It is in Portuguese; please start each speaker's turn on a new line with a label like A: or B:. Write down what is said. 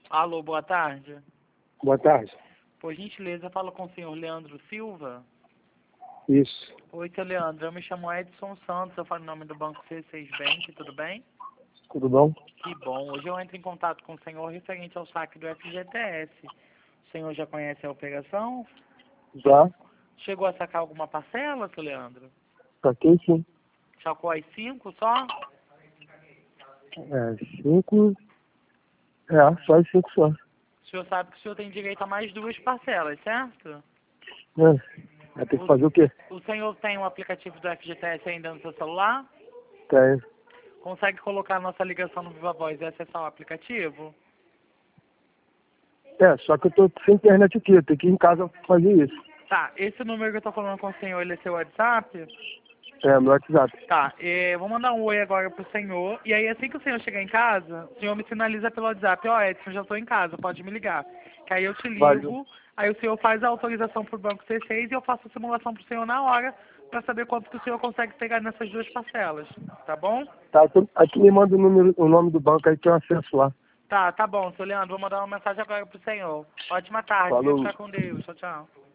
A: Alô, boa tarde.
B: Boa tarde.
A: Por gentileza, falo com o senhor Leandro Silva.
B: Isso.
A: Oi, seu Leandro, eu me chamo Edson Santos, eu falo em nome do Banco C6 Bank, tudo bem?
B: Tudo bom?
A: Que bom. Hoje eu entro em contato com o senhor referente ao saque do FGTS. O senhor já conhece a operação?
B: Já?
A: Chegou a sacar alguma parcela, seu Leandro?
B: Saquei sim.
A: Sacou as 5 só?
B: 5. Só as 5 só.
A: O senhor sabe que o senhor tem direito a mais 2 parcelas, certo?
B: Vai ter que fazer o quê?
A: O senhor tem o aplicativo do FGTS ainda no seu celular?
B: Tem.
A: Consegue colocar a nossa ligação no Viva Voz e acessar o aplicativo?
B: Só que eu tô sem internet aqui. Eu tenho que ir em casa fazer isso.
A: Tá, esse número que eu tô falando com o senhor, ele é seu WhatsApp?
B: Meu WhatsApp.
A: Tá, vou mandar um oi agora pro senhor. E aí, assim que o senhor chegar em casa, o senhor me sinaliza pelo WhatsApp: ó, Edson, já tô em casa, pode me ligar. Que aí eu te ligo,
B: Valeu.
A: aí o senhor faz a autorização pro Banco C6 e eu faço a simulação pro senhor na hora, pra saber quanto que o senhor consegue pegar nessas 2 parcelas. Tá bom?
B: Tá, aí tu me manda o nome do banco aí que eu acesso lá.
A: Tá bom, seu Leandro, vou mandar uma mensagem agora pro senhor. Ótima tarde, viu?
B: Falou.
A: Fica com Deus. Tchau, tchau.